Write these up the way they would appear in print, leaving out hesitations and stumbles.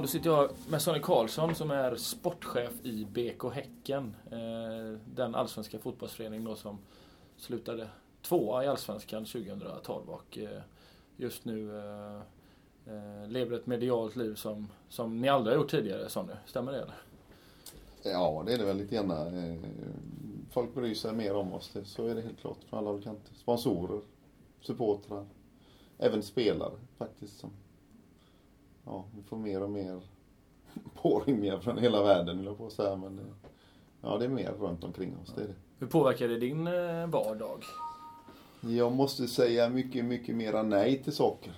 då sitter jag med Sonny Karlsson som är sportchef i BK Häcken. Den allsvenska fotbollsförening då som slutade 2 i allsvenskan 2012 och just nu lever ett medialt liv som ni aldrig har gjort tidigare, Sonny. Stämmer det eller? Ja, det är det väl lite gärna. Folk bryr sig mer om oss. Så är det helt klart för alla olika kanter. Sponsorer, supportrar, även spelare faktiskt. Som, ja, vi får mer och mer påringningar från hela världen, vill jag på säga. Men det är mer runt omkring oss. Det är det. Hur påverkar det din vardag? Jag måste säga mycket, mycket mera nej till saker.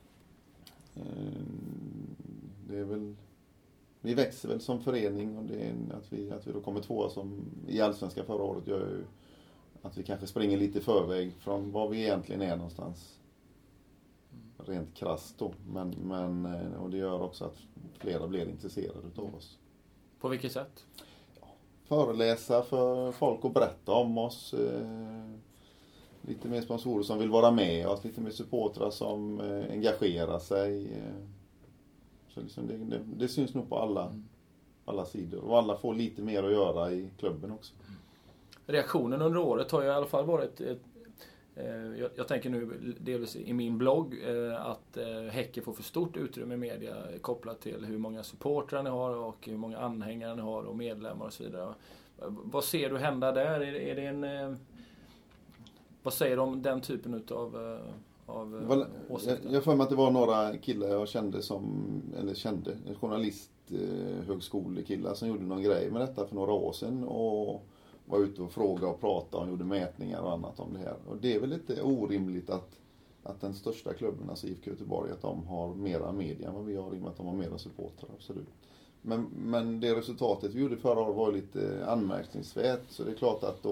Det är väl... Vi växer väl som förening och det är att vi då kommer 2 som i allsvenska förra året gör ju att vi kanske springer lite i förväg från var vi egentligen är någonstans. Rent krasst då. Men och det gör också att flera blir intresserade utav oss. På vilket sätt? Föreläsa för folk och berätta om oss. Lite mer sponsorer som vill vara med oss. Lite mer supportrar som engagerar sig. Så liksom det syns nog på alla sidor. Och alla får lite mer att göra i klubben också. Reaktionen under året har ju i alla fall varit... Jag tänker nu delvis i min blogg att Häcken får för stort utrymme i media kopplat till hur många supportrar ni har och hur många anhängare ni har och medlemmar och så vidare. Vad ser du hända där? Är det vad säger du om den typen av åsikter? Jag får mig att det var några killar jag kände en journalisthögskolekillar som gjorde någon grej med detta för några år sedan och var ute och frågade och pratade och gjorde mätningar och annat om det här. Och det är väl lite orimligt att den största klubben, alltså IFK Göteborg, att de har mera media än vad vi har, i och med att de har mera supportrar, absolut. Men det resultatet vi gjorde förra året var lite anmärkningsvärt, så det är klart att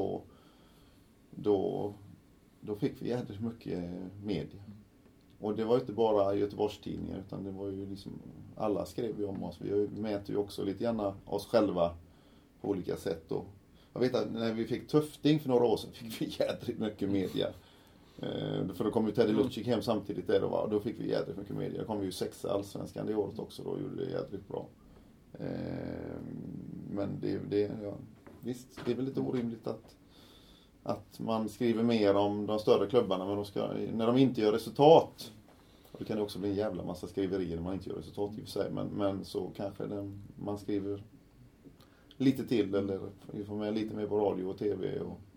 då fick vi jävligt mycket media. Och det var inte bara Göteborgstidningar, utan det var ju liksom, alla skrev ju om oss. Vi mäter ju också lite gärna oss själva på olika sätt. Och jag vet att när vi fick Tufting för några år sedan fick vi jävligt mycket media. För då kom ju Teddy Lucic hem samtidigt där och då fick vi jävligt mycket media. Då kom ju 6 allsvenskan det året också, då gjorde det jävligt bra. Men visst, det är väl lite orimligt att man skriver mer om de större klubbarna, men när de inte gör resultat, och det kan det också bli en jävla massa skriverier när man inte gör resultat i och för sig, men så kanske man skriver lite till, eller vi får med lite mer på radio och tv.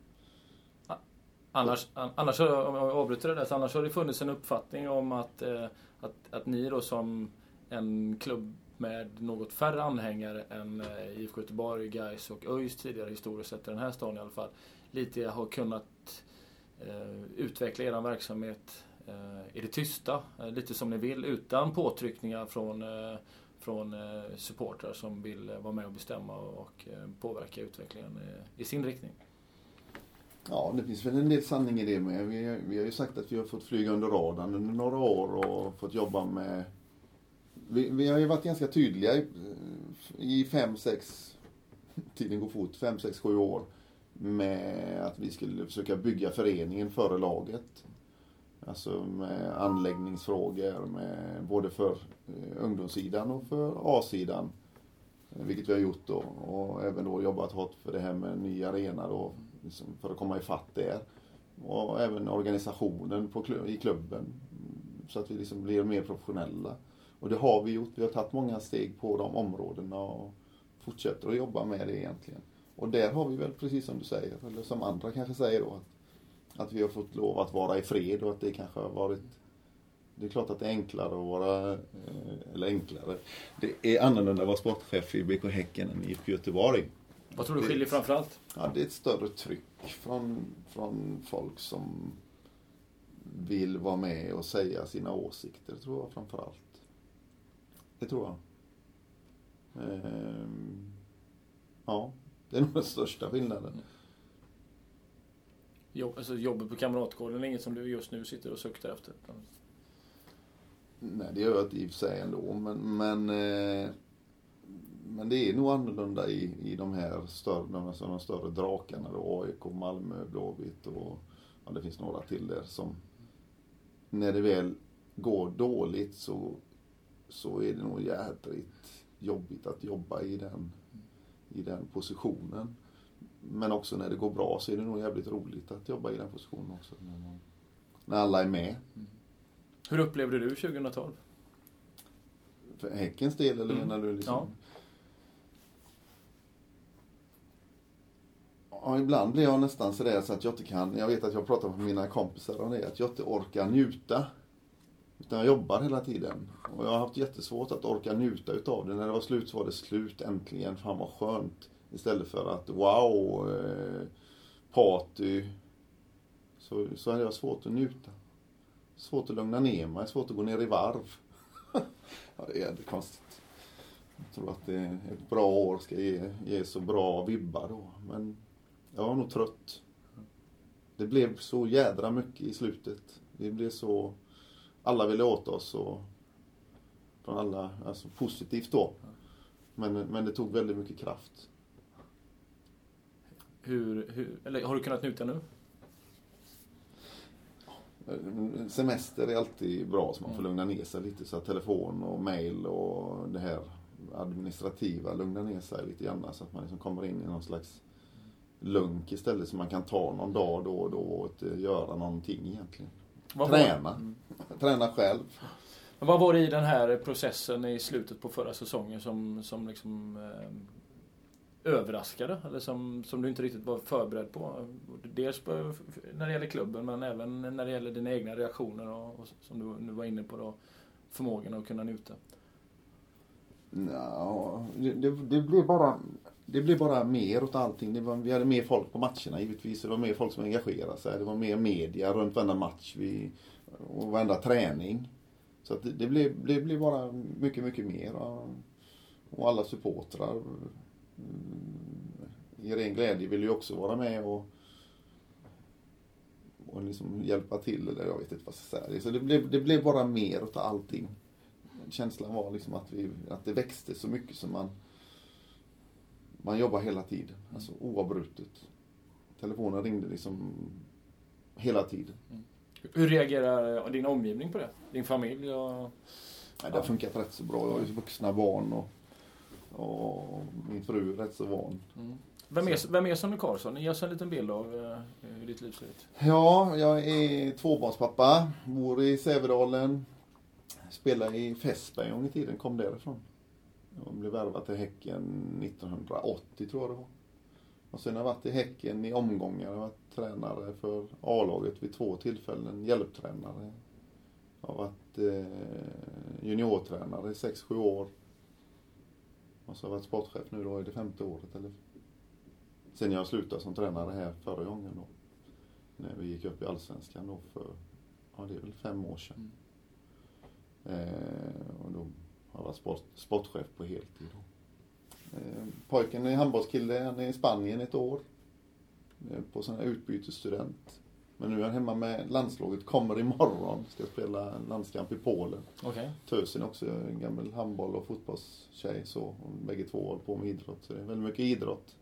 Annars om jag avbryter det där, så annars har det funnits en uppfattning om att ni då som en klubb med något färre anhängare än IFK Göteborg, Gais och ÖIS tidigare historiskt sett i den här staden i alla fall, lite har kunnat utveckla er verksamhet i det tysta, lite som ni vill, utan påtryckningar från supportrar som vill vara med och bestämma och påverka utvecklingen i sin riktning. Ja, det finns väl en del sanning i det med. Vi har ju sagt att vi har fått flyga under radarn under några år och fått jobba med... Vi har ju varit ganska tydliga i 5-6, tiden går fort, 5-6-7 år, med att vi skulle försöka bygga föreningen före laget. Alltså med anläggningsfrågor, både för ungdomssidan och för A-sidan. Vilket vi har gjort då. Och även då jobbat hårt för det här med ny arena då, liksom för att komma ifatt där. Och även organisationen i klubben. Så att vi liksom blir mer professionella. Och det har vi gjort. Vi har tagit många steg på de områdena och fortsätter att jobba med det egentligen. Och där har vi väl, precis som du säger, eller som andra kanske säger då, att vi har fått lov att vara i fred och att det kanske har varit... Det är klart att det är enklare att vara... Eller enklare. Det är annorlunda att vara sportchef i BK Häcken än i IFK Göteborg. Vad tror du skiljer framförallt? Ja, det är ett större tryck från folk som vill vara med och säga sina åsikter, tror jag framförallt. Det tror jag. Ja, det är nog den största skillnaden. Jobbet på Kamratgården är inget som du just nu sitter och suktar efter? Nej, det gör jag inte i och för sig ändå. Men det är nog annorlunda i de här de större drakarna då, AIK, Malmö, Blåvitt och det finns några till där som, när det väl går dåligt så så är det nog jädrigt jobbigt att jobba i den positionen. Men också när det går bra så är det nog jävligt roligt att jobba i den positionen också. När alla är med. Hur upplevde du 2012? För Häckens del eller menar du liksom? Ja. Ja, ibland blir jag nästan sådär så att jag inte kan. Jag vet att jag pratar med mina kompisar om det. Att jag inte orkar njuta. Utan jag jobbar hela tiden. Och jag har haft jättesvårt att orka njuta utav det. När det var slut så var det slut. Äntligen. Fan vad skönt. Istället för att wow, party. Så är det svårt att njuta. Svårt att lugna ner mig. Svårt att gå ner i varv. Ja, det är jävligt konstigt. Jag tror att ett bra år ska ge så bra vibbar då. Men jag var nog trött. Det blev så jädra mycket i slutet. Det blev så... Alla ville åt oss och... Från alla... Alltså positivt då. Men det tog väldigt mycket kraft. Eller har du kunnat njuta nu? Semester är alltid bra så man får lugna ner sig lite. Så att telefon och mail och det här administrativa lugna ner sig lite grann. Så att man liksom kommer in i någon slags lunk istället. Så man kan ta någon dag då och då och göra någonting egentligen. Träna själv. Men vad var det i den här processen i slutet på förra säsongen som liksom överraskade? Eller som du inte riktigt var förberedd på? Dels när det gäller klubben men även när det gäller dina egna reaktioner och som du nu var inne på då, förmågan att kunna njuta. Ja, det blev bara mer åt allting. Vi hade mer folk på matcherna givetvis. Det var mer folk som engagerade sig. Det var mer media runt varenda match och varenda träning. Så att det blev bara mycket, mycket mer. Och alla supportrar i ren glädje ville ju också vara med och liksom hjälpa till. Eller jag vet inte vad jag ska säga. Så det blev bara mer åt allting. Känslan var liksom att det växte så mycket som man jobbar hela tiden. Alltså oavbrutet. Telefonen ringde liksom hela tiden. Hur reagerar din omgivning på det? Din familj? Ja, det har funkat rätt så bra. Jag har ju vuxna barn och min fru är rätt så van. Vem är Sonny Karlsson? Ge oss en liten bild av hur ditt liv ser ut. Ja, jag är tvåbarnspappa. Bor i Sävedalen. Spelade i Fässberg en gång i tiden. Kom därifrån. Jag blev värvad till Häcken 1980 tror jag det var. Och sen har jag varit i Häcken i omgångar. Jag har varit tränare för A-laget vid 2 tillfällen. Hjälptränare. Jag har varit juniortränare i 6-7 år. Och så har jag varit sportchef nu då i det 5:e året. Eller? Sen jag slutade som tränare här förra gången då. När vi gick upp i Allsvenskan då för, det är väl 5 år sedan. Och då har jag varit sportchef på heltid då. Pojken är handbollskille, han är i Spanien ett år. På sån här utbytesstudent. Men nu är han hemma med landslaget, kommer imorgon. Ska spela en landskamp i Polen. Okay. Tösen också, en gammal handboll- och fotbollstjej. Så, och bägge två håller på med idrott. Så det är väldigt mycket idrott.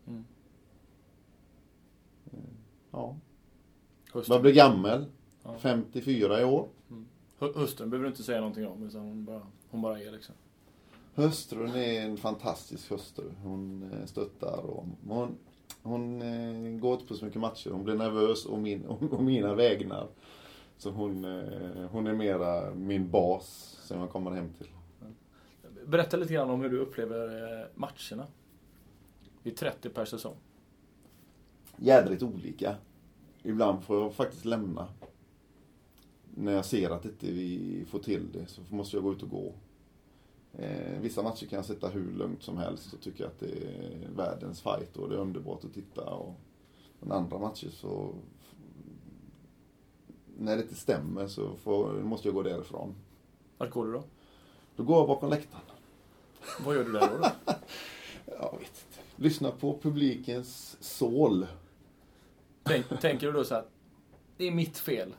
Ja. Jag blir gammal. 54 i år. Hustrun behöver du inte säga någonting om. Utan hon bara är liksom. Hustrun är en fantastisk hustru. Hon stöttar och hon går inte på så mycket matcher. Hon blir nervös och mina vägnar. Så hon är mera min bas som jag kommer hem till. Berätta lite grann om hur du upplever matcherna. Det är 30 per säsong. Jädrigt olika. Ibland får jag faktiskt lämna. När jag ser att inte vi får till det så måste jag gå ut och gå. Vissa matcher kan jag sätta hur lugnt som helst och tycka att det är världens fight och det är underbart att titta. Och andra matcher så när det inte stämmer så måste jag gå därifrån. Vart går du då? Då går jag bakom läktaren. Vad gör du där då? Jag vet inte. Lyssna på publikens sål. Tänker du då så att det är mitt fel?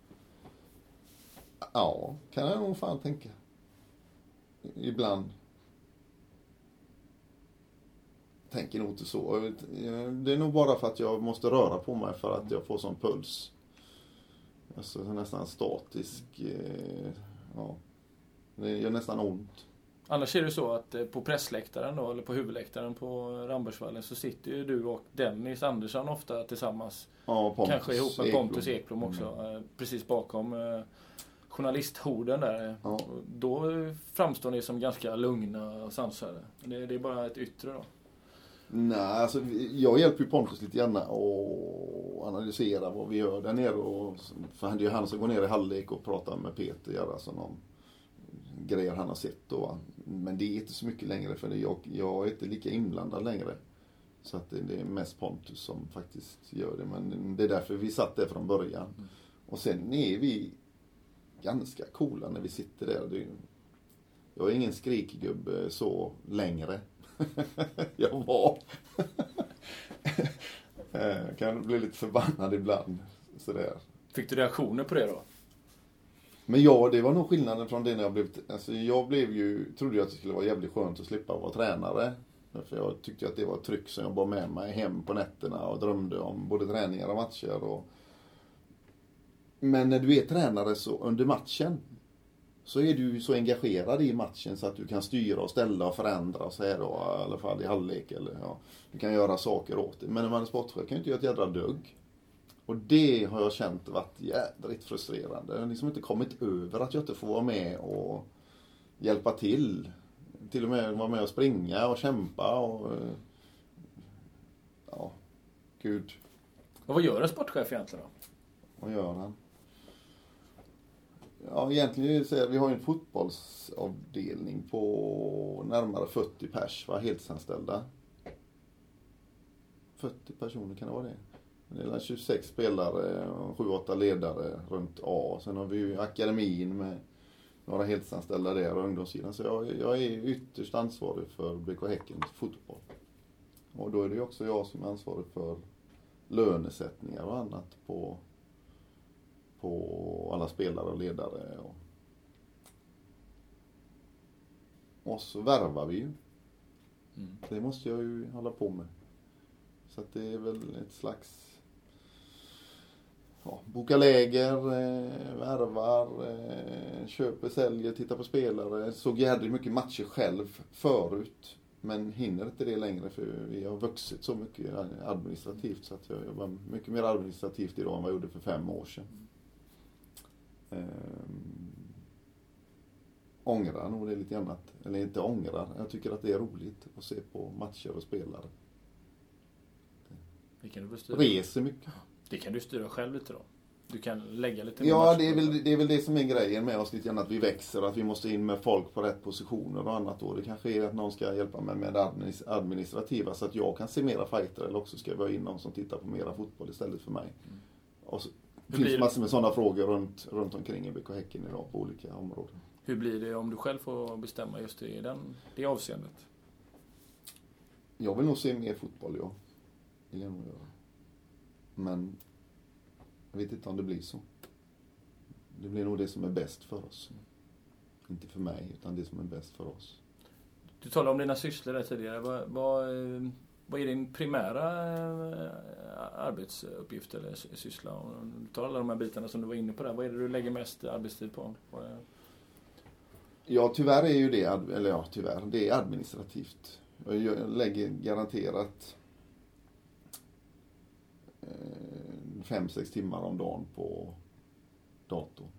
Ja, kan jag nog fan tänka. Ibland. Tänker nog inte så. Det är nog bara för att jag måste röra på mig för att jag får sån puls. Alltså nästan statisk. Ja. Det gör nästan ont. Annars är det så att på pressläktaren då, eller på huvudläktaren på Rambergsvallen, så sitter ju du och Dennis Andersson ofta tillsammans. Ja, Pontus kanske ihop med Pontus Ekblom. Ekblom också. Precis bakom journalisthorden där. Ja. Då framstår ni som ganska lugna och sansade. Det är bara ett yttre då. Nej, alltså jag hjälper ju Pontus lite grann och analysera vad vi gör där nere. För det är ju han som går ner i halvlek och pratar med Peter Gerhardsson om grejer han har sett då. Men det är inte så mycket längre, för jag är inte lika inblandad längre. Så att det är mest Pontus som faktiskt gör det. Men det är därför vi satt där från början. Och sen är vi ganska coola när vi sitter där. Jag är ingen skrikgubbe så längre. Jag var. Kan bli lite förbannad ibland. Sådär. Fick du reaktioner på det då? Men ja, det var nog skillnaden från det när jag blev... Alltså jag trodde att det skulle vara jävligt skönt att slippa vara tränare. För jag tyckte att det var ett tryck som jag bar med mig hem på nätterna och drömde om både träningar och matcher. Men när du är tränare så under matchen så är du så engagerad i matchen så att du kan styra och ställa och förändra och så här då, i alla fall i halvlek. Eller, ja, du kan göra saker åt det. Men när man är sportchef kan du inte göra ett jädra dugg. Och det har jag känt varit jädrigt frustrerande. Jag har liksom inte kommit över att jag inte får vara med och hjälpa till. Till och med vara med och springa och kämpa. Och, ja, gud. Och vad gör en sportchef egentligen då? Vad gör han? Ja, egentligen är det så att vi har en fotbollsavdelning på närmare 40 pers, heltidsanställda. 40 personer kan det vara det. Det är 26 spelare och 7-8 ledare runt A. Sen har vi ju akademin med några heltidsanställda där och ungdomssidan. Så jag är ytterst ansvarig för BK Häckens fotboll. Och då är det ju också jag som är ansvarig för lönesättningar och annat på alla spelare och ledare. Och så värvar vi ju. Det måste jag ju hålla på med. Så att det är väl ett slags boka läger, värvar, köper, säljer, tittar på spelare. Såg jävligt mycket matcher själv förut. Men hinner inte det längre för vi har vuxit så mycket administrativt. Så att jag jobbar mycket mer administrativt idag än vad jag gjorde för 5 år sedan. Ångrar nog det lite annat. Eller inte ångrar. Jag tycker att det är roligt att se på matcher och spelare. Det kan du bestyra. Reser mycket. Det kan du styra själv lite då. Du kan lägga lite... Ja, det är väl det som är grejen med oss lite grann. Att vi växer. Att vi måste in med folk på rätt positioner och annat. Och det kanske är att någon ska hjälpa mig med administrativa. Så att jag kan se mera fighter. Eller också ska vi ha in någon som tittar på mera fotboll istället för mig. Och så finns det massor med sådana frågor runt omkring i BK Häcken idag på olika områden. Hur blir det om du själv får bestämma just i det avseendet? Jag vill nog se mer fotboll, ja. Vill jag nog göra. Men jag vet inte om det blir så. Det blir nog det som är bäst för oss. Inte för mig, utan det som är bäst för oss. Du talade om dina sysslor där tidigare. Vad är din primära arbetsuppgift eller syssla? Om du tar alla de här bitarna som du var inne på där. Vad är det du lägger mest arbetstid på? Ja, tyvärr är ju det, det är administrativt. Jag lägger garanterat 5-6 timmar om dagen på datorn.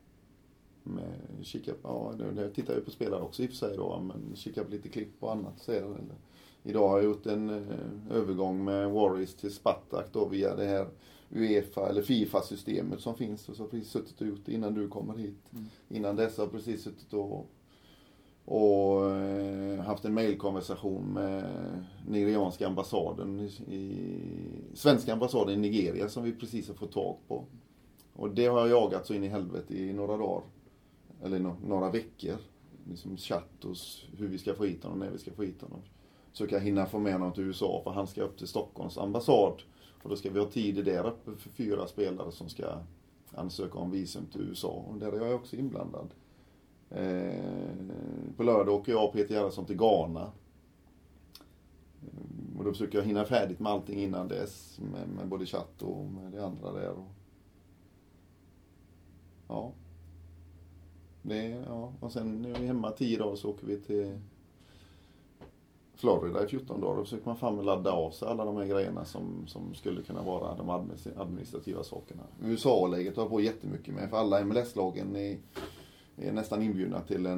Jag tittar ju på spelare också i och för sig då, men kikar på lite klipp och annat. Så eller. Idag har jag gjort en övergång med Warriors till Spartak då via det här UEFA eller FIFA-systemet som finns. Och så har precis suttit och gjort det innan du kommer hit. Innan dess har jag precis suttit och haft en mejlkonversation med nigerianska ambassaden svenska ambassaden i Nigeria som vi precis har fått tag på. Och det har jag jagat så in i helvete i några dagar. Eller några veckor. Liksom chatt hos hur vi ska få hit honom, när vi ska få hit honom. Så kan jag hinna få med honom till USA för han ska upp till Stockholms ambassad. Och då ska vi ha tid där uppe för 4 spelare som ska ansöka om visum till USA. Och där är jag också inblandad. På lördag åker jag och Peter Gerhardsson till Ghana. Och då försöker jag hinna färdigt med allting innan dess. Med både chatt och med det andra där. Ja. Och sen nu är vi hemma 10 dagar så åker vi till Florida i 14 dagar och försöker man fan ladda av sig alla de här grejerna som skulle kunna vara de administrativa sakerna. USA-läget har på jättemycket med, för alla MLS-lagen är nästan inbjudna till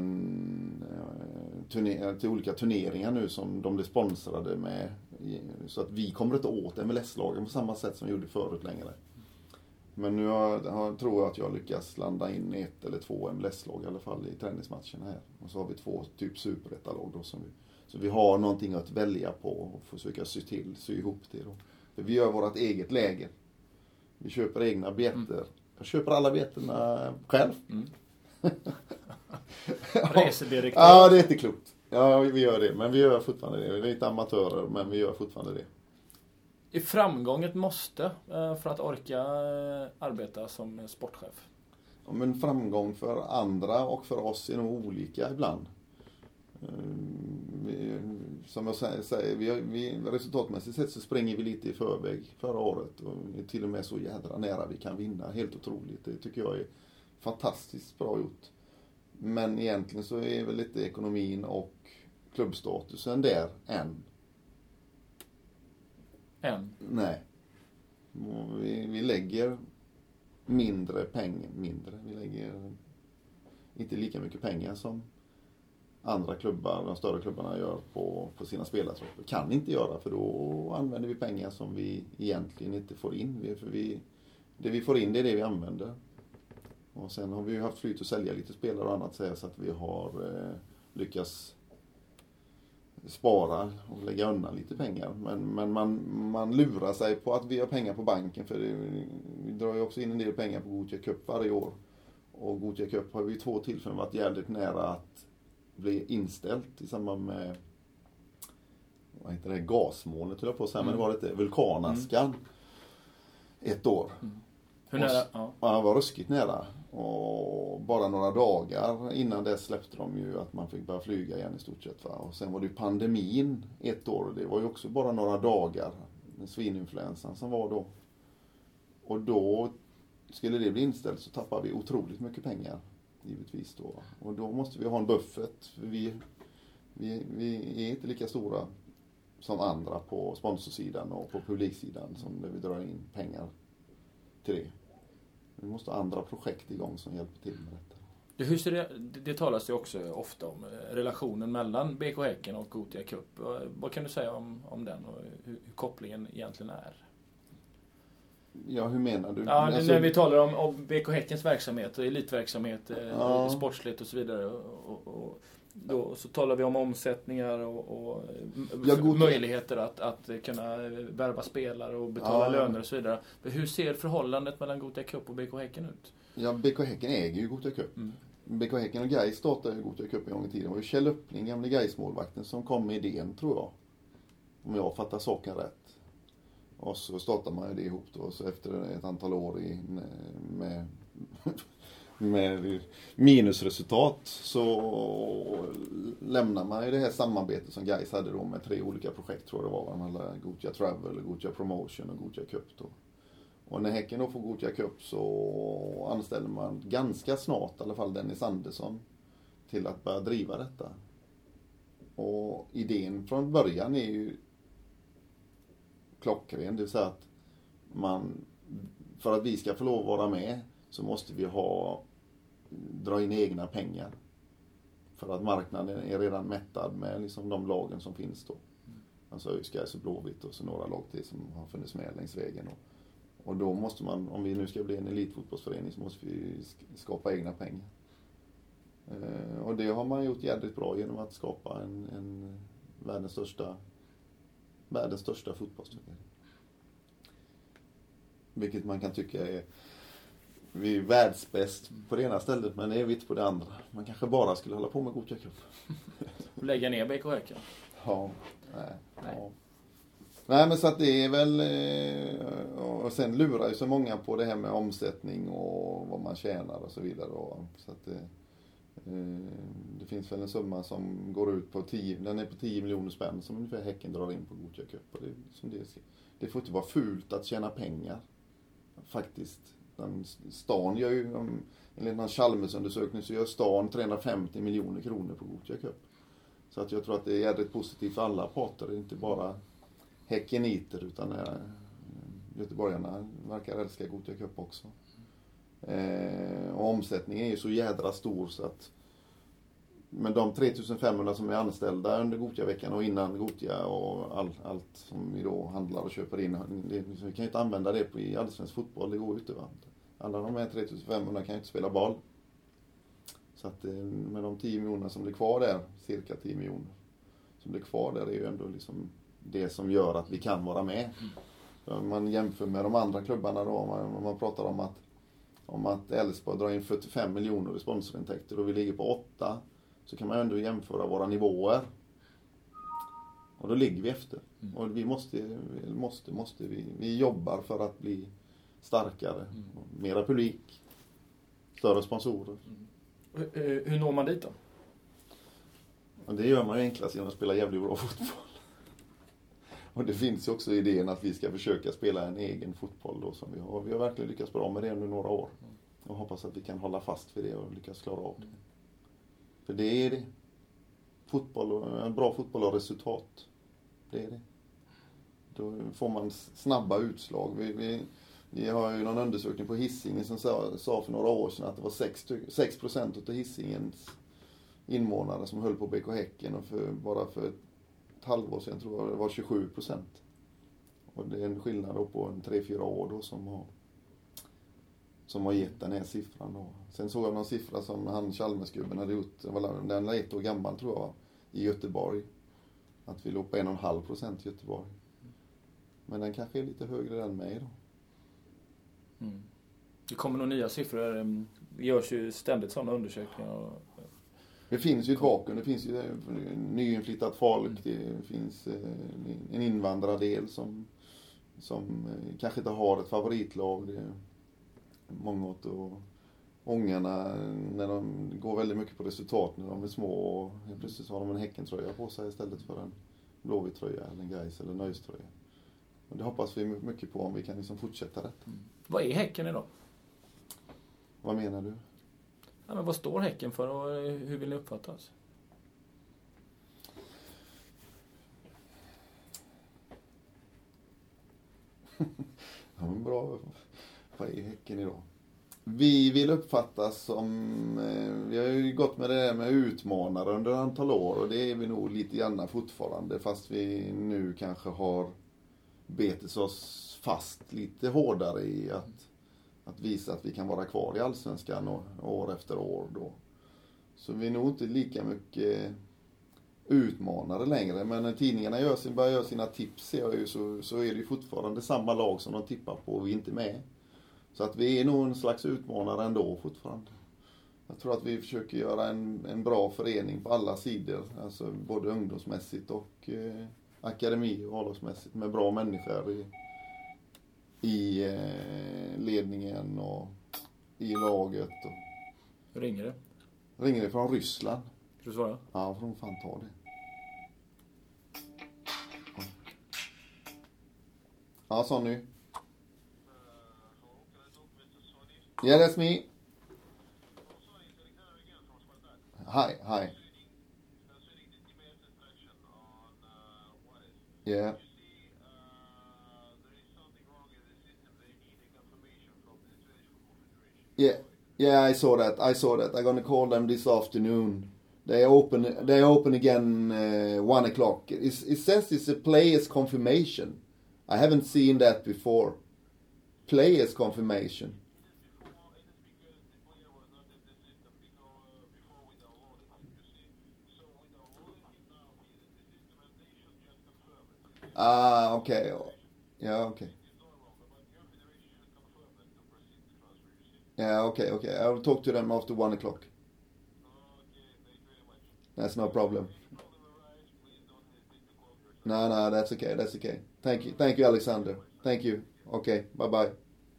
till olika turneringar nu som de blir sponsrade med, så att vi kommer inte åt MLS-lagen på samma sätt som vi gjorde förut längre. Men nu tror jag att jag lyckas landa in 1 eller 2 MLS-lag i alla fall i träningsmatcherna här. Och så har vi 2 typ superettalag då som så vi har någonting att välja på och försöka sy ihop det då. För vi gör vårt eget läge. Vi köper egna biljetter. Jag köper alla biljetterna själv. Resedirektör. Ja, det är inte klokt. Ja, vi gör det. Men vi gör fortfarande det. Vi är inte amatörer, men vi gör fortfarande det. Är framgång ett måste för att orka arbeta som sportchef? Ja, men framgång för andra och för oss är nog olika ibland. Som jag säger, resultatmässigt sett så springer vi lite i förväg förra året. Och är till och med så jädra nära vi kan vinna. Helt otroligt. Det tycker jag är fantastiskt bra gjort. Men egentligen så är väl lite ekonomin och klubbstatusen där än. Nej. Vi lägger mindre pengar. Vi lägger inte lika mycket pengar som andra klubbar, de större klubbarna gör på sina spelartrupper. Kan inte göra, för då använder vi pengar som vi egentligen inte får in. Det vi får in, det är det vi använder. Och sen har vi ju haft flyt att sälja lite spelare och annat, så att vi har lyckats spara och lägga undan lite pengar. Men man lurar sig på att vi har pengar på banken, för vi drar ju också in en del pengar på Gothia Cup varje år. Och Gothia Cup har vi 2 tillfällen varit jävligt nära att bli inställt i samband med gasmolnet, höll jag på att säga, men det var lite vulkanaskan ett år. Hur nära? Ja, var ruskigt nära. Och bara några dagar innan det släppte de ju att man fick börja flyga igen i stort sett. Va? Och sen var det ju pandemin ett år. Det var ju också bara några dagar. Svininfluensan som var då. Och då skulle det bli inställt så tappar vi otroligt mycket pengar. Givetvis då. Och då måste vi ha en buffert. För vi är inte lika stora som andra på sponsorsidan och på publiksidan som där vi drar in pengar till det. Vi måste ha andra projekt igång som hjälper till med detta. Hur ser det talas ju också ofta om relationen mellan BK Häcken och Gothia Cup. Vad kan du säga om den och hur kopplingen egentligen är? Ja, hur menar du? Ja, när vi talar om BK Häckens verksamhet, elitverksamhet, sportsligt och så vidare. Och då så talar vi om omsättningar och möjligheter att kunna värva spelare och betala löner och så vidare. Men hur ser förhållandet mellan Gothia Cup och BK Häcken ut? Ja, BK Häcken äger ju Gothia Cup. BK Häcken och Gais startade ju Gothia Cup en gång i tiden. Det var ju Kjell Uppling, gamle Gais-målvakten, som kom med idén, tror jag. Om jag fattar saken rätt. Och så startar man ju det ihop då. Så efter ett antal år med minusresultat så lämnar man ju det här samarbetet som Gais hade då med 3 olika projekt, tror jag det var. Man hade Gothia Travel, Gothia Promotion och Gothia Cup då. Och när Häcken då får Gothia Cup så anställer man ganska snart i alla fall Dennis Andersson till att börja driva detta. Och idén från början är ju klockren, det vill säga att för att vi ska få lov att vara med så måste vi dra in egna pengar. För att marknaden är redan mättad med liksom de lagen som finns då. Alltså ÖIS och Blåvitt och så några lag till som har funnits med längs vägen. Och då måste man, om vi nu ska bli en elitfotbollsförening, så måste vi skapa egna pengar. Och det har man gjort jävligt bra genom att skapa en världens största fotbollsturnering. Vilket man kan tycka vi är världsbäst på det ena stället, men det är vi inte på det andra. Man kanske bara skulle hålla på med Gothia Cup. Lägga ner BK Häcken? Ja, nej. Nej, men så att det är väl, och sen lurar ju så många på det här med omsättning och vad man tjänar och så vidare. Så att det finns väl en summa som går ut på 10 miljoner spänn som ungefär Häcken drar in på Gothia Cup. Och det får inte vara fult att tjäna pengar faktiskt. Utan stan gör ju, enligt någon Chalmers-undersökning så gör stan 350 miljoner kronor på Gothia Cup. Så att jag tror att det är jävligt positivt för alla parter, inte bara häckeniter utan göteborgarna verkar älska Gothia Cup också. Och omsättningen är ju så jädra stor så att men de 3500 som är anställda under Gothia-veckan och innan Gothia och allt som vi då handlar och köper in, vi kan ju inte använda det i allsvensk fotboll, det går ute. Alla de här 3500 kan ju inte spela boll. Så att med de 10 miljoner som blir kvar där, cirka 10 miljoner som blir kvar där, är ju ändå liksom det som gör att vi kan vara med. Om man jämför med de andra klubbarna då, om man pratar om att Elfsborg drar in 45 miljoner i sponsorintäkter och vi ligger på 8, så kan man ändå jämföra våra nivåer. Och då ligger vi efter. Och vi vi jobbar för att bli starkare. Mera publik. Större sponsorer. Hur når man dit då? Och det gör man ju enklast genom att spela jävligt bra fotboll. Och det finns ju också idén att vi ska försöka spela en egen fotboll då som vi har. Vi har verkligen lyckats bra med det under några år. Och hoppas att vi kan hålla fast vid det och lyckas klara av det. För det är det. En bra fotboll och resultat. Det är det. Då får man snabba utslag. Vi har ju någon undersökning på Hisingen som sa för några år sedan att det var 6% av Hisingens invånare som höll på BK Häcken, och bara för ett halvår sedan tror jag det var 27%. Och det är en skillnad då på 3-4 år då som har gett den här siffran då. Sen såg jag någon siffra som han Chalmersgubben hade gjort, den var 1 år gammal tror jag, i Göteborg. Att vi låg på 1,5% i Göteborg. Men den kanske är lite högre än mig då. Det kommer nog nya siffror. Det görs ju ständigt sådana undersökningar. Det finns ju ett vakuum. Det finns ju nyinflyttat folk. Det finns en invandrardel som kanske inte har ett favoritlag. Det är många åt ångarna när de går väldigt mycket på resultat när de är små. Och plötsligt så har de en Häckentröja på sig istället för en blåvit tröja eller en Gais eller en Nöjeströja. Och det hoppas vi mycket på om vi kan liksom fortsätta detta. Vad är Häcken idag? Vad menar du? Ja, men vad står Häcken för och hur vill ni uppfattas? Ja, men bra. Vad är Häcken idag? Vi vill uppfattas som, vi har ju gått med det där med utmanare under ett antal år, och det är vi nog lite grann fortfarande, fast vi nu kanske har betit oss fast lite hårdare i att visa att vi kan vara kvar i allsvenskan år efter år då. Så vi är nog inte lika mycket utmanare längre, men när tidningarna börjar göra sina tips så är det ju fortfarande samma lag som de tippar på och vi är inte med. Så att vi är nog en slags utmanare ändå fortfarande. Jag tror att vi försöker göra en bra förening på alla sidor, alltså både ungdomsmässigt och akademi och A-lagsmässigt, med bra människor i ledningen och i laget. Hur ringer det? Ringer det från Ryssland. Ska du svara? Ja, får de fan ta det. Ja, Sonny. Yeah, that's me. Hi. Yeah. Yeah, I saw that. I'm gonna call them this afternoon. They open again 1 o'clock. It says it's a player's confirmation. I haven't seen that before. Player's confirmation. Ah, okay. Yeah, okay. Yeah, okay. I will talk to them after 1 o'clock. That's no problem. No, that's okay. Thank you, Alexander. Thank you. Okay, bye.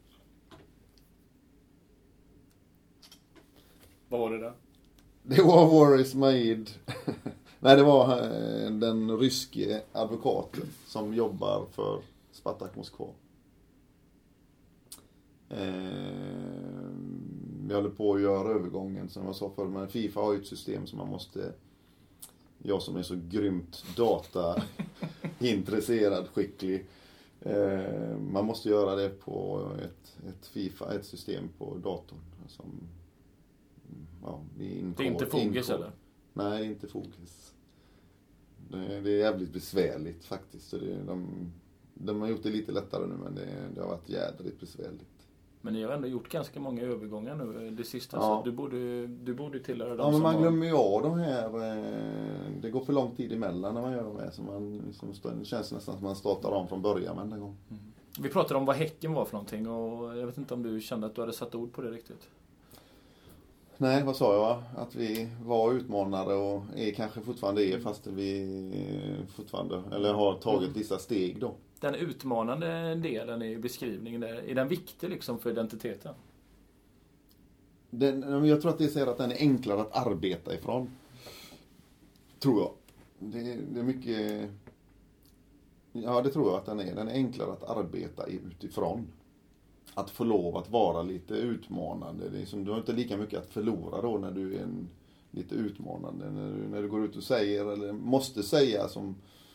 Vad var det där? Det var War Ismail. Nej, det var den ryske advokaten som jobbar för Spartak Moskva. Vi håller på att göra övergången som jag sa förr, men FIFA har ju ett system som man måste, jag som är så grymt dataintresserad, skicklig, man måste göra det på ett system på datorn som, det är inte Fogis eller? Nej, det är inte Fogis. Det är jävligt besvärligt faktiskt. Så de har gjort det lite lättare nu, men det har varit jädrigt besvärligt. Men ni har ändå gjort ganska många övergångar nu det sista, ja. Så du borde tillhöra dem som men man har... glömmer ju av de här, det går för lång tid emellan när man gör de här, så det känns nästan som man startar om från början varenda gång. Mm. Vi pratade om vad Häcken var för någonting, och jag vet inte om du kände att du hade satt ord på det riktigt. Nej, vad sa jag? Att vi var utmanare och är kanske fortfarande fast vi fortfarande, eller har tagit vissa steg då. Den utmanande delen i beskrivningen, är den viktig liksom för identiteten? Jag tror att det säger att den är enklare att arbeta ifrån. Tror jag. Det är mycket... Ja, det tror jag att den är. Den är enklare att arbeta utifrån. Att få lov att vara lite utmanande. Det är som, du har inte lika mycket att förlora då när du är lite utmanande. När du går ut och säger, eller måste säga som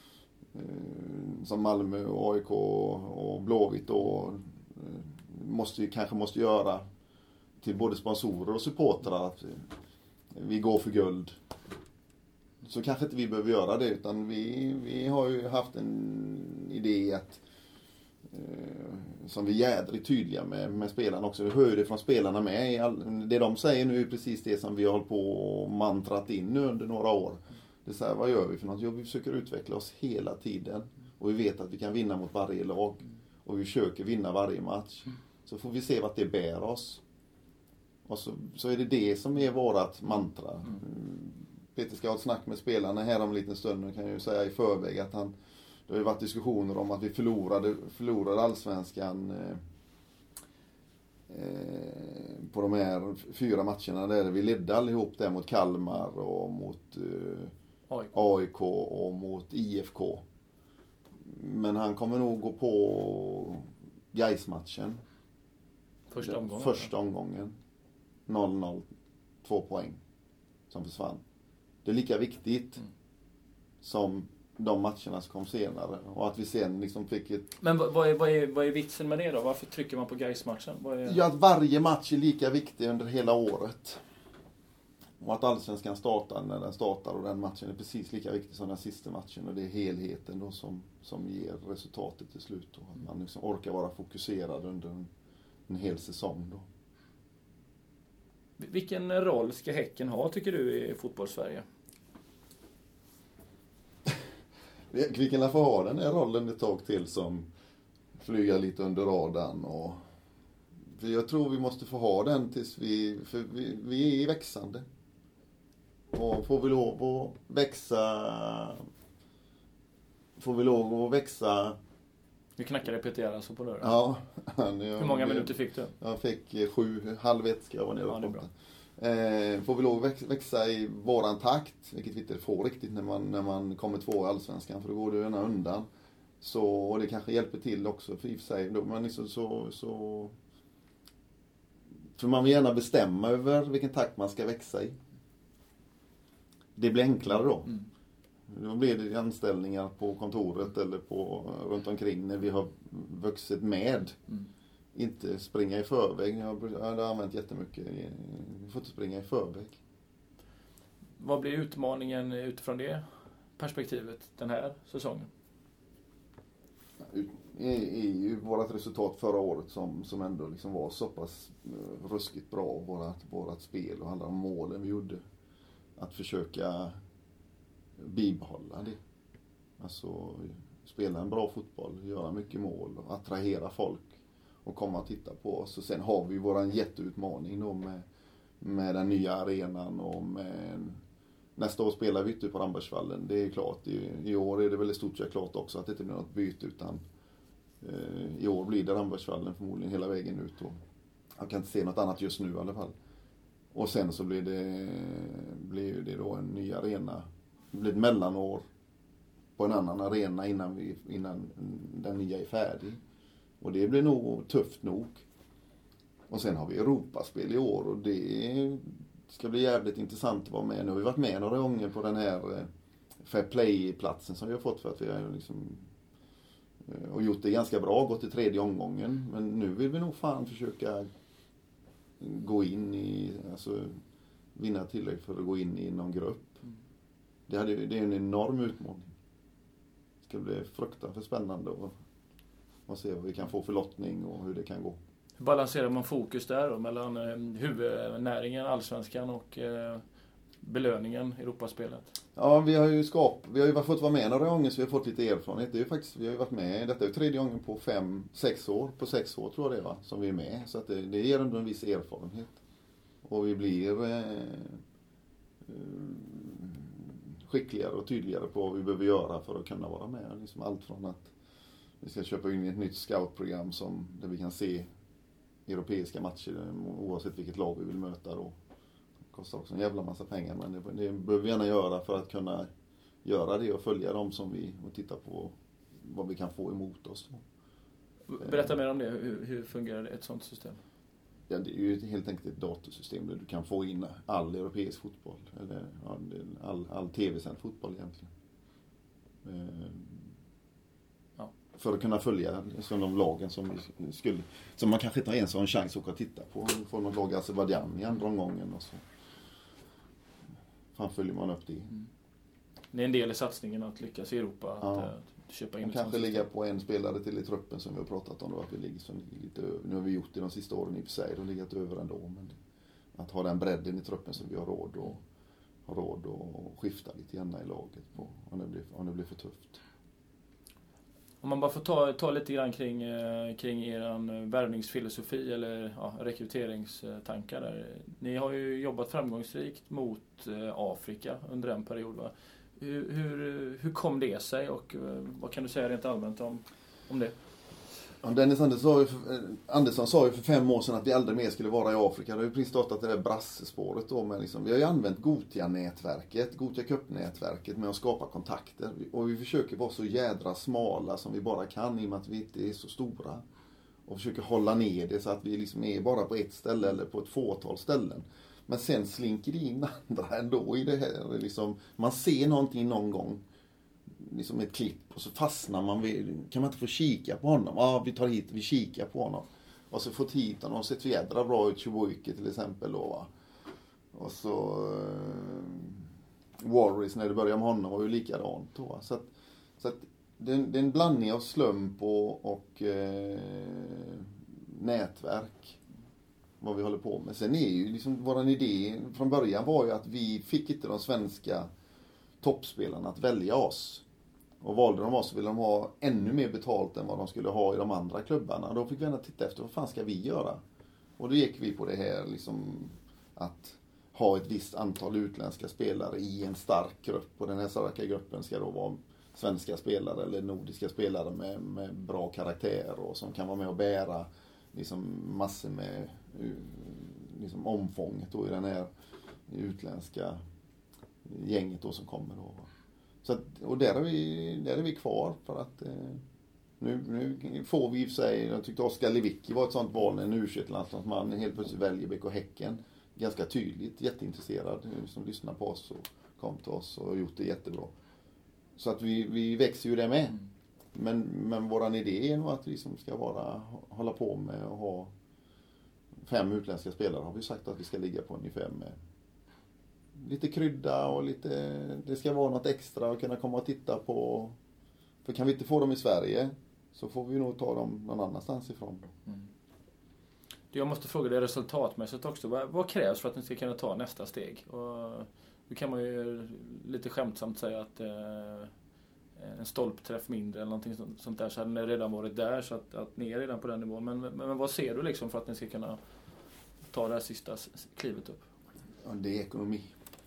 Malmö och AIK och Blåvitt och kanske måste göra till både sponsorer och supportrar att vi går för guld. Så kanske inte vi behöver göra det, utan vi har ju haft en idé att som vi är jädrigt tydliga med spelarna också. Vi hör ju det från spelarna med. Det de säger nu är precis det som vi har hållit på och mantrat in nu under några år. Det är så här, vad gör vi för något? Jo, vi försöker utveckla oss hela tiden. Och vi vet att vi kan vinna mot varje lag. Och vi försöker vinna varje match. Så får vi se vart det bär oss. Och så är det som är vårat mantra. Peter ska ha ett snack med spelarna här om en liten stund. Och kan ju säga i förväg att det har ju varit diskussioner om att vi förlorade allsvenskan på de här 4 matcherna där vi ledde allihop där mot Kalmar och mot AIK och mot IFK. Men han kommer nog gå på Gais-matchen. Första omgången. 0-0. 2 poäng som försvann. Det är lika viktigt som de matcherna som kom senare. Och att vi sen liksom fick ett... Men vad är vitsen med det då? Varför trycker man på Gais-matchen? Ja, att varje match är lika viktig under hela året. Och att allsvenskan startar när den startar, och den matchen är precis lika viktig som den sista matchen. Och det är helheten då som ger resultatet till slut. Då. Att man liksom orkar vara fokuserad under en hel säsong då. Vilken roll ska Häcken ha, tycker du, i fotbollssverige? Vi kan få ha den här rollen ett tag till, som flyga lite under radarn. För jag tror vi måste få ha den tills vi är i växande. Och får vi lov att växa... Du knackade Peter alltså på dörren? Ja. Hur många minuter fick du? Jag fick 7, halv 1 ska jag vara nere och prata. Får vi lov att växa i våran takt, vilket vi inte får riktigt när man kommer 2 i allsvenskan, för då går det gärna undan. Och det kanske hjälper till också för i och för sig. Men liksom så för man vill gärna bestämma över vilken takt man ska växa i. Det blir enklare då. Då blir det anställningar på kontoret eller runt omkring när vi har vuxit med. Inte springa i förväg. Jag har använt jättemycket. Vi får inte springa i förväg. Vad blir utmaningen utifrån det perspektivet den här säsongen? är ju vårt resultat förra året som ändå liksom var så pass ruskigt bra, vårat spel, och handlar om målen vi gjorde. Att försöka bibehålla det. Alltså spela en bra fotboll, göra mycket mål och attrahera folk och komma och titta på oss. Och sen har vi våran jätteutmaning då med den nya arenan och med nästa år spelar vi ute på Rambergsvallen. Det är klart, i år är det väldigt stort sett klart också att det inte blir något byte, utan i år blir det Rambergsvallen förmodligen hela vägen ut. Och jag kan inte se något annat just nu i alla fall. Och sen så blir det då en ny arena. Det blir ett mellanår på en annan arena innan den nya är färdig. Och det blir nog tufft nog. Och sen har vi Europaspel i år och det ska bli jävligt intressant att vara med. Nu har vi varit med några gånger på den här Fair Play-platsen som vi har fått för att vi har liksom och gjort det ganska bra, gått i 3:e omgången. Men nu vill vi nog fan försöka gå in i, alltså vinna tillräckligt för att gå in i någon grupp. Det är en enorm utmaning. Det ska bli fruktansvärt spännande och se vad vi kan få för lottning och hur det kan gå. Hur balanserar man fokus där då, mellan huvudnäringen, allsvenskan och belöningen, Europaspelet? Ja, vi har ju fått vara med några gånger så vi har fått lite erfarenhet. Det är ju faktiskt, vi har ju varit med, detta är 3:e gången på 6 år. På 6 år tror jag det var, som vi är med. Så att det ger ändå en viss erfarenhet. Och vi blir skickligare och tydligare på vad vi behöver göra för att kunna vara med. Liksom allt från att vi ska köpa in ett nytt scoutprogram där vi kan se europeiska matcher oavsett vilket lag vi vill möta då. Det kostar också en jävla massa pengar, men det behöver vi gärna göra för att kunna göra det och följa dem och titta på vad vi kan få emot oss. Berätta mer om det. Hur fungerar ett sånt system? Ja, det är ju helt enkelt ett datorsystem där du kan få in all europeisk fotboll. Eller all tv-sänd fotboll egentligen. Ja. För att kunna följa de lagen som man kanske inte ens har en chans att åka och titta på. Vi får något lag i Azerbaijan i andra omgången och så följer man upp det. Det är en del i satsningen att lyckas i Europa att köpa in. Man kanske ligga på en spelare till i truppen som vi har pratat om då, att vi ligger lite över. Nu har vi gjort det de sista åren i och för sig, och legat över ändå, men att ha den bredden i truppen som vi har råd och skifta lite grann i laget på om det blir för tufft. Om man bara får ta lite grann kring er värvningsfilosofi eller rekryteringstankar där. Ni har ju jobbat framgångsrikt mot Afrika under en period, va? Hur kom det sig och vad kan du säga rent allmänt om det? Ja, Dennis Andersson sa ju för 5 år sedan att vi aldrig mer skulle vara i Afrika. Det har ju precis startat det där brassespåret då. Men liksom, vi har ju använt Gothia Cup-nätverket med att skapa kontakter. Och vi försöker vara så jädra smala som vi bara kan i och med att vi inte är så stora. Och försöker hålla ner det så att vi liksom är bara på ett ställe eller på ett fåtal ställen. Men sen slinker det in andra ändå i det här. Liksom, man ser någonting någon gång. Liksom ett klipp och så fastnar man kan man inte få kika på honom? Ja, vi tar hit, vi kikar på honom. Och så fått hit honom och sett så jädra bra ut, Chubuike till exempel då, va? Och så Warris när det började med honom var ju likadant då. Så att det är en blandning av slump och nätverk vad vi håller på med. Sen är ju liksom våran idé från början var ju att vi fick inte de svenska toppspelarna att välja oss. Och valde de oss så ville de ha ännu mer betalt än vad de skulle ha i de andra klubbarna. Då fick vi ändå titta efter vad fan ska vi göra. Och då gick vi på det här liksom att ha ett visst antal utländska spelare i en stark grupp. Och den här starka gruppen ska då vara svenska spelare eller nordiska spelare med bra karaktär och som kan vara med och bära liksom massor med liksom omfånget då i den här utländska gänget då som kommer då. Så att, och där är vi kvar för att nu får vi i och för sig, jag tyckte Oskar Lewicki var ett sånt val, en U21-landslagsman, helt plötsligt väljer BK Häcken ganska tydligt, jätteintresserad som lyssnar på oss och kom till oss och har gjort det jättebra. Så att vi växer ju det med. Men våran idé är nog att vi som ska hålla på med att ha 5 utländska spelare har vi sagt att vi ska ligga på ungefär med lite krydda och det ska vara något extra att kunna komma och titta på. För kan vi inte få dem i Sverige så får vi nog ta dem någon annanstans ifrån. Jag måste fråga dig resultatmässigt också. Vad krävs för att ni ska kunna ta nästa steg? Och då kan man ju lite skämtsamt säga att en stolpträff mindre eller någonting sånt där så hade ni redan varit där så att ni är redan på den nivån. Men vad ser du liksom för att ni ska kunna ta det här sista klivet upp? Ja, det är ekonomi.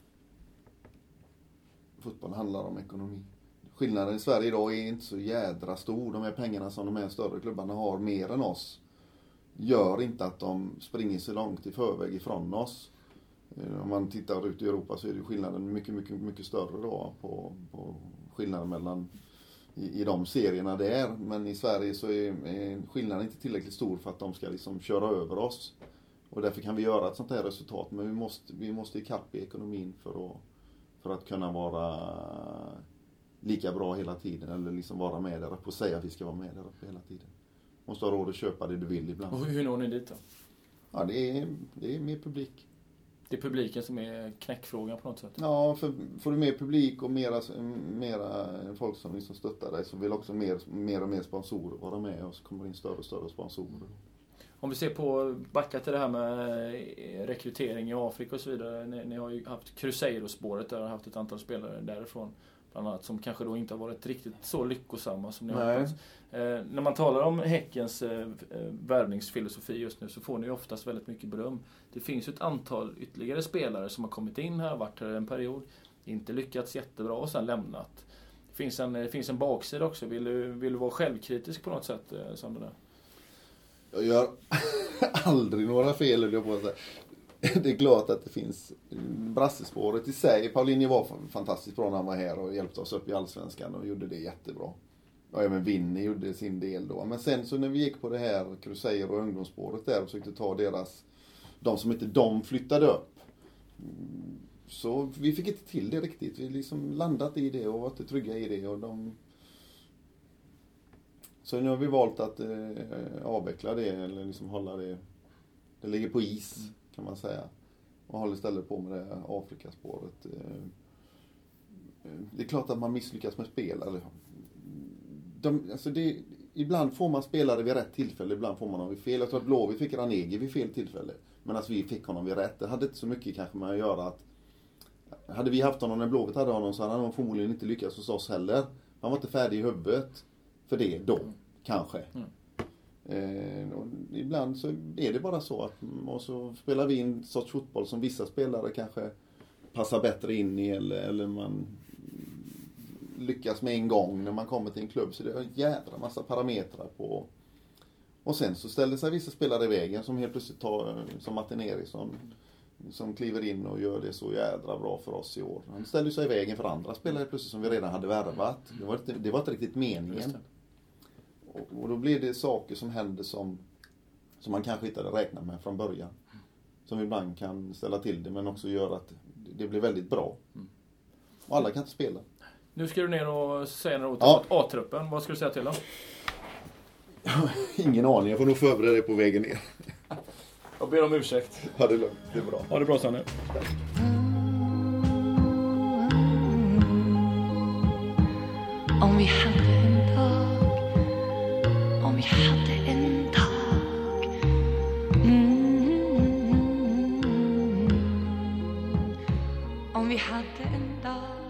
Fotboll handlar om ekonomi. Skillnaden i Sverige idag är inte så jädra stor. De här pengarna som de här större klubbarna har mer än oss gör inte att de springer så långt i förväg ifrån oss. Om man tittar ut i Europa så är det skillnaden mycket, mycket, mycket större då på skillnaden mellan i de serierna där. Men i Sverige så är skillnaden inte tillräckligt stor för att de ska liksom köra över oss. Och därför kan vi göra ett sånt här resultat. Men vi måste ikapp i ekonomin för att kunna vara lika bra hela tiden. Eller liksom vara med där uppe och säga att vi ska vara med där uppe hela tiden. Måste ha råd att köpa det du vill ibland. Och hur når ni dit då? Ja, det är mer publik. Det är publiken som är knäckfrågan på något sätt? Ja, för får du mer publik och mera folk som liksom stöttar dig, så vill också mer och mer sponsorer vara med, och så kommer det in större och större sponsorer. Om vi ser på, backa till det här med rekrytering i Afrika och så vidare. Ni har ju haft Cruzeiro-spåret, där har haft ett antal spelare därifrån bland annat, som kanske då inte har varit riktigt så lyckosamma som ni har hoppats. När man talar om Häckens värvningsfilosofi just nu, så får ni ju oftast väldigt mycket beröm. Det finns ju ett antal ytterligare spelare som har kommit in här, varit här en period, inte lyckats jättebra och sen lämnat. Det finns en baksida också. Vill du vara självkritisk på något sätt, Sander? Där? Jag gör aldrig några fel, eller på att säga. Det är klart att det finns brassespåret i sig. Paulinho var fantastiskt bra när han var här och hjälpte oss upp i Allsvenskan och gjorde det jättebra. Och även Vinny gjorde sin del då. Men sen så när vi gick på det här Cruzeiro och ungdomsspåret där och försökte ta de som inte de flyttade upp. Så vi fick inte till det riktigt. Vi liksom landat i det och varit trygga i det. Så nu har vi valt att avveckla det, eller liksom hålla det. Det ligger på is, kan man säga. Och håller istället på med det Afrikaspåret. Det är klart att man misslyckas med spelare. Ibland får man spelare vid rätt tillfälle, ibland får man dem vid fel. Jag tror att Blåvitt fick Ranegi vid fel tillfälle, medan vi fick honom vid rätt. Det hade inte så mycket kanske med att göra att hade vi haft honom när Blåvitt hade honom, så hade han förmodligen inte lyckats hos oss heller. Han var inte färdig i huvudet för det då, kanske. Och ibland så är det bara så att, och så spelar vi in sorts fotboll som vissa spelare kanske passar bättre in i, eller man lyckas med en gång när man kommer till en klubb. Så det är en jädra massa parametrar på. Och sen så ställer sig vissa spelare i vägen, som helt plötsligt tar, som Martin Eriksson, som kliver in och gör det så jädra bra för oss i år. Han ställer sig i vägen för andra spelare plötsligt som vi redan hade värvat. Det var inte riktigt meningen. Och då blir det saker som händer som man kanske inte hade räknat med från början. Som ibland kan ställa till det, men också gör att det blir väldigt bra. Och alla kan inte spela. Nu ska du ner och säga något om A-truppen. Vad ska du säga till dem? Ingen aning, jag får nog förbereda dig på vägen ner. Jag ber om ursäkt. Ja, det är lugnt. Det är bra. Ha det bra, Sanne. Om vi hade en dag, om vi hade en dag, om vi hade en dag.